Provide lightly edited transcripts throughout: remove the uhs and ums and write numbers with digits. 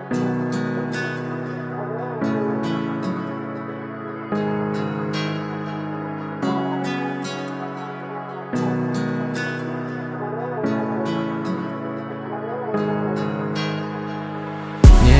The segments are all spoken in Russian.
Не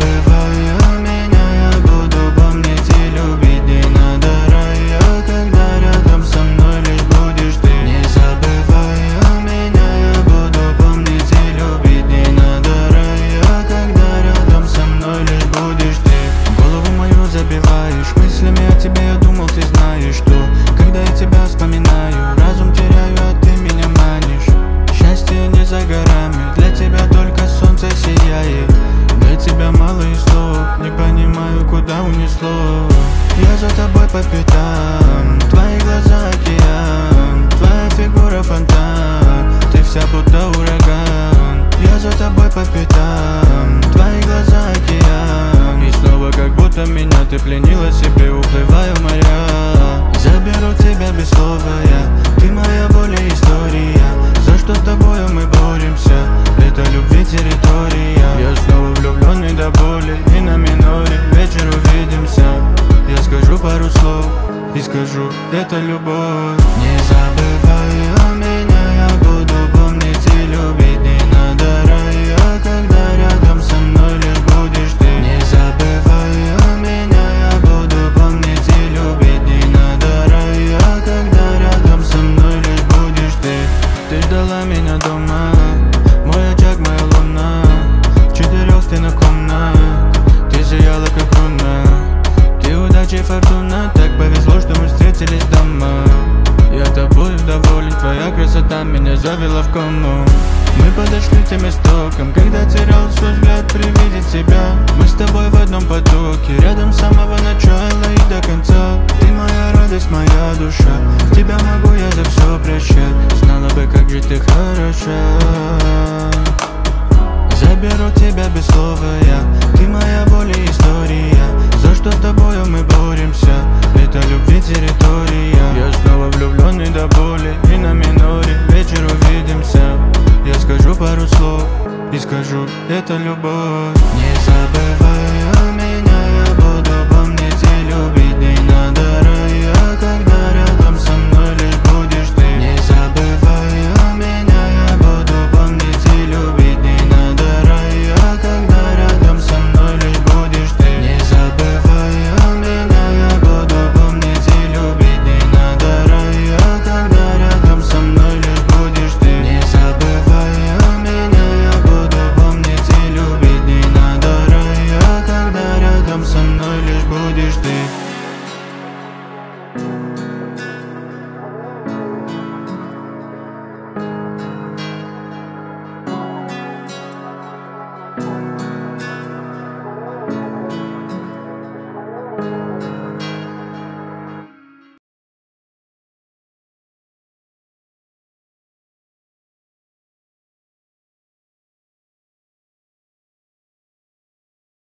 забывай меня, я буду помнить и любить. Не надо рая, когда рядом со мной лишь будешь ты. Не забывай меня, я буду помнить и любить. Не надо рая, когда рядом со мной лишь будешь ты. Голову мою забиваешь мыслями о тебе, я думал, ты знаешь, что когда я тебя вспоминаю, разум теряю, а ты меня манишь. Счастье не за горами, для тебя только солнце сияет. Для тебя мало и слов, не понимаю, куда унесло. Я за тобой по пятам, твои глаза океан, твоя фигура фонтан, ты вся будто ураган. Я за тобой по пятам, твои глаза океан, и снова как будто меня ты пленила себе, уплывая в моря. Заберу тебя без слова я, ты моя боль и история. За что с тобою мы боремся, это любви территория. Я снова влюбленный до боли и на миноре, вечер увидимся. Я скажу пару слов и скажу, это любовь. Не забывай меня, я буду помнить и любить. Не надо рая, когда рядом со мной лишь будешь ты. Не забывай меня, я буду помнить и любить. Не надо рая, когда рядом со мной лишь будешь ты. Ты ждала меня дома, мой очаг, моя луна, в 4 стенах комнат, ты сияла как луна. Ты удача и фортуна, так повезло, что мы встретились дома. Я тобой доволен, твоя красота меня завела в кому. Мы подошли тем истокам, когда терял свой взгляд при виде тебя. Мы с тобой в одном потоке, рядом с самого начала и до конца. Ты моя радость, моя душа, тебя могу я за все прощать. Знала бы, как же ты хороша. Заберу тебя без слова я, ты моя боль и история. За что с тобою мы боремся, это любви территория. Я снова влюбленный до боли и на миноре, вечер увидимся. Я скажу пару слов и скажу, это любовь. Не забывай